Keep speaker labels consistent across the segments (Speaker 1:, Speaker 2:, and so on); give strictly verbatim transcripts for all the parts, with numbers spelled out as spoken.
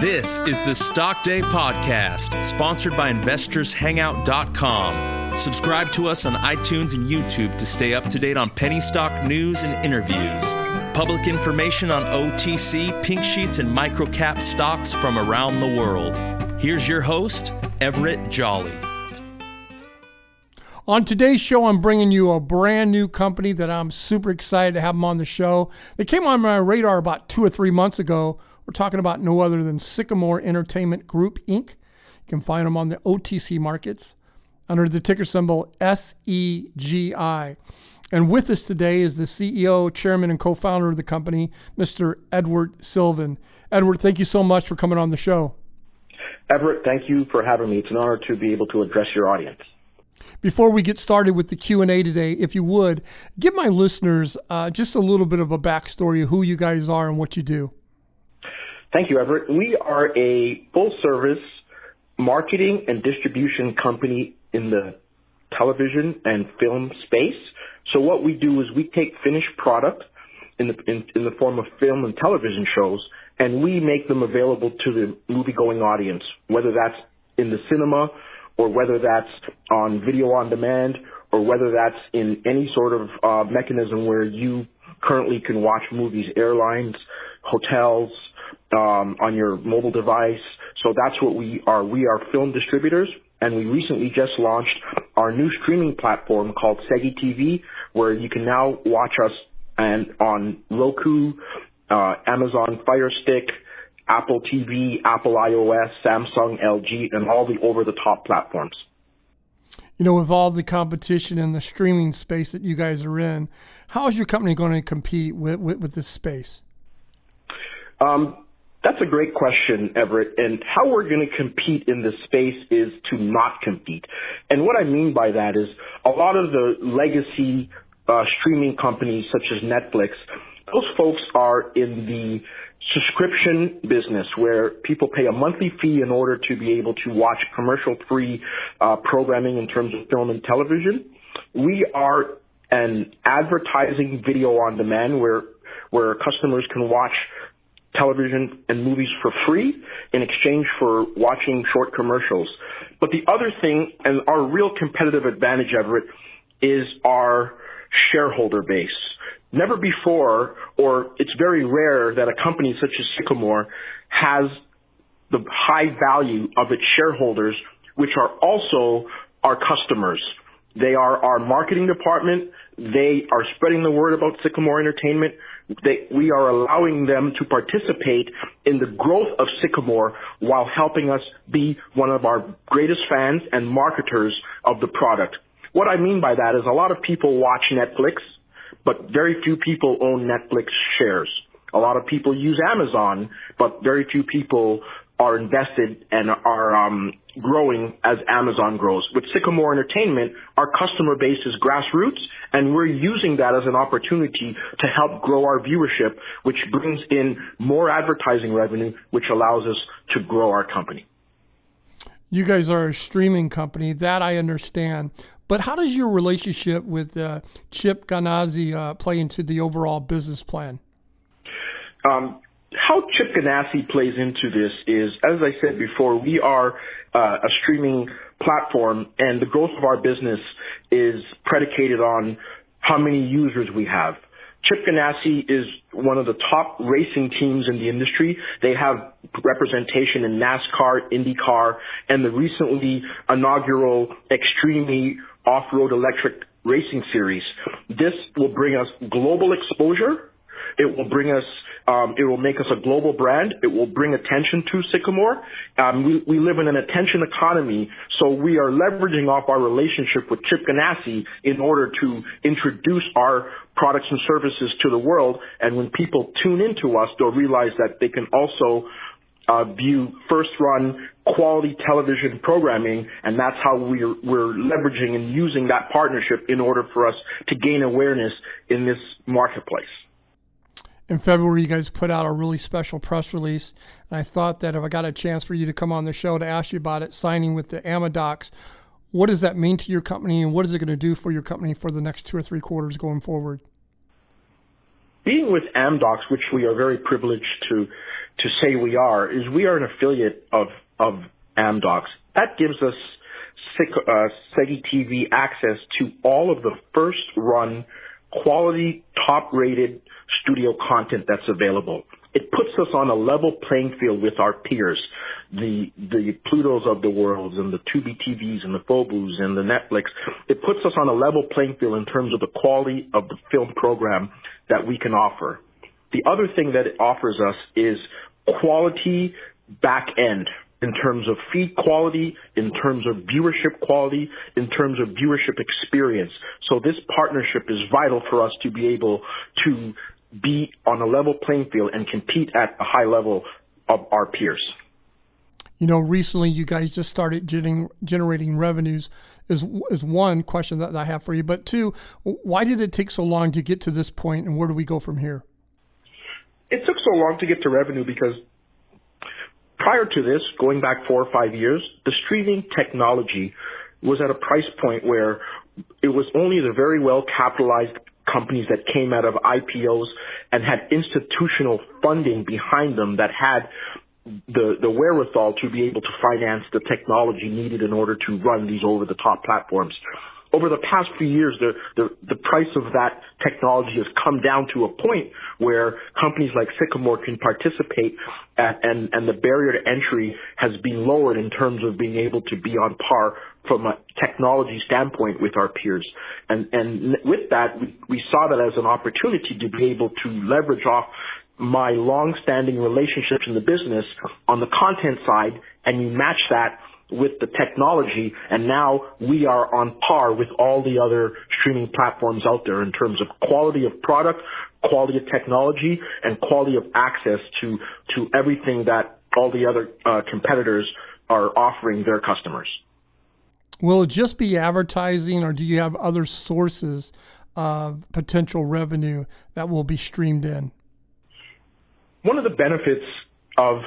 Speaker 1: This is the Stock Day Podcast, sponsored by investors hangout dot com. Subscribe to us on iTunes and YouTube to stay up to date on penny stock news and interviews. Public information on O T C, pink sheets, and microcap stocks from around the world. Here's your host, Everett Jolly.
Speaker 2: On today's show, I'm bringing you a brand new company that I'm super excited to have them on the show. They came on my radar about two or three months ago. We're talking about no other than Sycamore Entertainment Group, Incorporated. You can find them on the O T C markets under the ticker symbol S E G I. And with us today is the C E O, chairman, and co-founder of the company, Mister Edward Sylvan. Edward, thank you so much for coming on the show.
Speaker 3: Everett, thank you for having me. It's an honor to be able to address your audience.
Speaker 2: Before we get started with the Q and A today, if you would, give my listeners uh, just a little bit of a backstory of who you guys are and what you do.
Speaker 3: Thank you, Everett. We are a full-service marketing and distribution company in the television and film space. So what we do is we take finished product in the in, in the form of film and television shows, and we make them available to the movie-going audience, whether that's in the cinema or whether that's on video on demand, or whether that's in any sort of uh, mechanism where you currently can watch movies, airlines, hotels, um, on your mobile device. So that's what we are. We are film distributors, and we recently just launched our new streaming platform called Segi T V, where you can now watch us and on Roku, uh, Amazon Fire Stick, Apple T V, Apple iOS, Samsung, L G, and all the over-the-top platforms.
Speaker 2: You know, with all the competition in the streaming space that you guys are in, how is your company going to compete with, with, with this space?
Speaker 3: Um, that's a great question, Everett. And how we're going to compete in this space is to not compete. And what I mean by that is a lot of the legacy uh, streaming companies such as Netflix, those folks are in the subscription business where people pay a monthly fee in order to be able to watch commercial-free uh, programming in terms of film and television. We are an advertising video on demand where where customers can watch television and movies for free in exchange for watching short commercials. But the other thing, and our real competitive advantage, Everett, is our shareholder base. Never before, or it's very rare that a company such as Sycamore has the high value of its shareholders, which are also our customers. They are our marketing department. They are spreading the word about Sycamore Entertainment. They, we are allowing them to participate in the growth of Sycamore while helping us be one of our greatest fans and marketers of the product. What I mean by that is a lot of people watch Netflix, but very few people own Netflix shares. A lot of people use Amazon, but very few people are invested and are um, growing as Amazon grows. With Sycamore Entertainment, our customer base is grassroots, and we're using that as an opportunity to help grow our viewership, which brings in more advertising revenue, which allows us to grow our company.
Speaker 2: You guys are a streaming company, that I understand. But how does your relationship with uh, Chip Ganassi uh, play into the overall business plan?
Speaker 3: Um, how Chip Ganassi plays into this is, as I said before, we are uh, a streaming platform, and the growth of our business is predicated on how many users we have. Chip Ganassi is one of the top racing teams in the industry. They have representation in NASCAR, IndyCar, and the recently inaugural Extreme Off-Road Electric Racing Series. This will bring us global exposure. It will bring us, um, it will make us a global brand. It will bring attention to Sycamore. Um, we, we live in an attention economy, so we are leveraging off our relationship with Chip Ganassi in order to introduce our products and services to the world. And when people tune into us, they'll realize that they can also uh, view first-run quality television programming, and that's how we're, we're leveraging and using that partnership in order for us to gain awareness in this marketplace.
Speaker 2: In February, you guys put out a really special press release, and I thought that if I got a chance for you to come on the show to ask you about it, signing with the Amdocs, what does that mean to your company, and what is it going to do for your company for the next two or three quarters going forward?
Speaker 3: Being with Amdocs, which we are very privileged to to say we are is we are an affiliate of, of Amdocs. That gives us uh, Segi T V access to all of the first-run, quality, top-rated studio content that's available. It puts us on a level playing field with our peers, the the Plutos of the world and the Tubi T Vs and the Phobos and the Netflix. It puts us on a level playing field in terms of the quality of the film program that we can offer. The other thing that it offers us is quality back end in terms of feed quality, in terms of viewership quality, in terms of viewership experience. So this partnership is vital for us to be able to be on a level playing field and compete at a high level of our peers.
Speaker 2: You know, recently you guys just started generating, generating revenues is is one question that I have for you. But two, why did it take so long to get to this point, and where do we go from here?
Speaker 3: It took so long to get to revenue because prior to this, going back four or five years, the streaming technology was at a price point where it was only the very well capitalized companies that came out of I P Os and had institutional funding behind them that had the the wherewithal to be able to finance the technology needed in order to run these over-the-top platforms. Over the past few years, the, the, the price of that technology has come down to a point where companies like Sycamore can participate at, and, and the barrier to entry has been lowered in terms of being able to be on par from a technology standpoint with our peers. And, and with that, we, we saw that as an opportunity to be able to leverage off my long-standing relationships in the business on the content side, and you match that with the technology, and now we are on par with all the other streaming platforms out there in terms of quality of product, quality of technology, and quality of access to to everything that all the other uh, competitors are offering their customers.
Speaker 2: Will it just be advertising, or do you have other sources of potential revenue that will be streamed in?
Speaker 3: One of the benefits of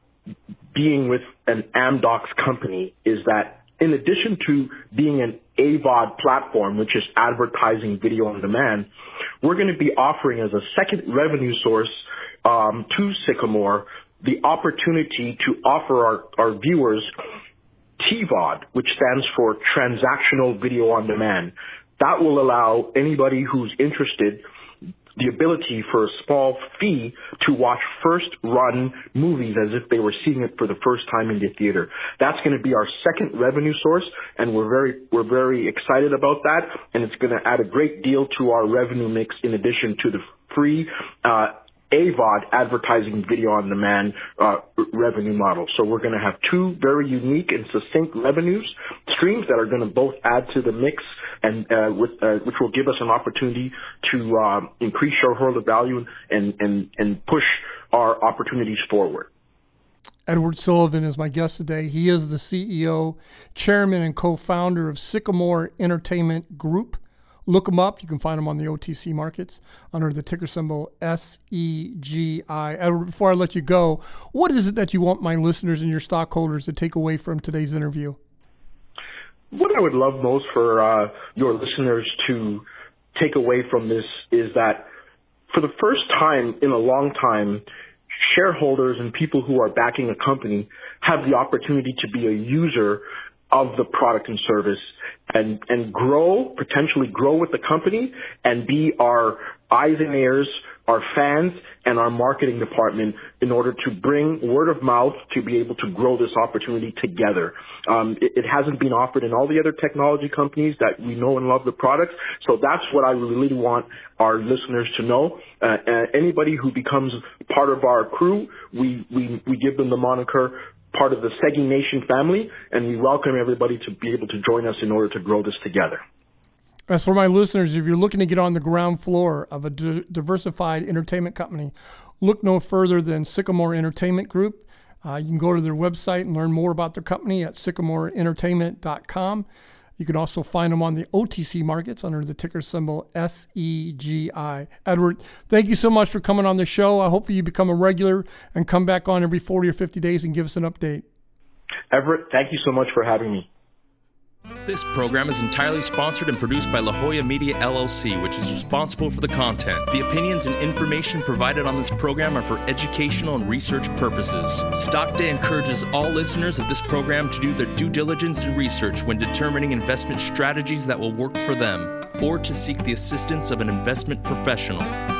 Speaker 3: being with an Amdocs company is that in addition to being an A V O D platform, which is advertising video on demand, we're going to be offering as a second revenue source um, to Sycamore the opportunity to offer our, our viewers T V O D, which stands for Transactional Video on Demand. That will allow anybody who's interested the ability for a small fee to watch first-run movies as if they were seeing it for the first time in the theater. That's going to be our second revenue source, and we're very we're very excited about that, and it's going to add a great deal to our revenue mix in addition to the free uh, A V O D, advertising video on demand uh, revenue model. So we're going to have two very unique and succinct revenues streams that are going to both add to the mix, and uh, with, uh, which will give us an opportunity to uh, increase shareholder value and, and, and push our opportunities forward.
Speaker 2: Edward Sullivan is my guest today. He is the C E O, chairman, and co-founder of Sycamore Entertainment Group. Look them up. You can find them on the O T C markets under the ticker symbol S E G I. Edward, before I let you go, what is it that you want my listeners and your stockholders to take away from today's interview?
Speaker 3: What I would love most for uh, your listeners to take away from this is that for the first time in a long time, shareholders and people who are backing a company have the opportunity to be a user of the product and service and, and grow, potentially grow with the company and be our eyes and ears, our fans, and our marketing department in order to bring word of mouth to be able to grow this opportunity together. Um, it, it hasn't been offered in all the other technology companies that we know and love the products. So that's what I really want our listeners to know. Uh, uh, anybody who becomes part of our crew, we, we, we give them the moniker part of the Segi Nation family, and we welcome everybody to be able to join us in order to grow this together.
Speaker 2: As for my listeners, if you're looking to get on the ground floor of a d- diversified entertainment company, look no further than Sycamore Entertainment Group. Uh, you can go to their website and learn more about their company at sycamore entertainment dot com. You can also find them on the O T C markets under the ticker symbol S E G I. Edward, thank you so much for coming on the show. I hope you become a regular and come back on every forty or fifty days and give us an update.
Speaker 3: Everett, thank you so much for having me.
Speaker 1: This program is entirely sponsored and produced by La Jolla Media L L C, which is responsible for the content. The opinions and information provided on this program are for educational and research purposes. Stock Day encourages all listeners of this program to do their due diligence and research when determining investment strategies that will work for them, or to seek the assistance of an investment professional.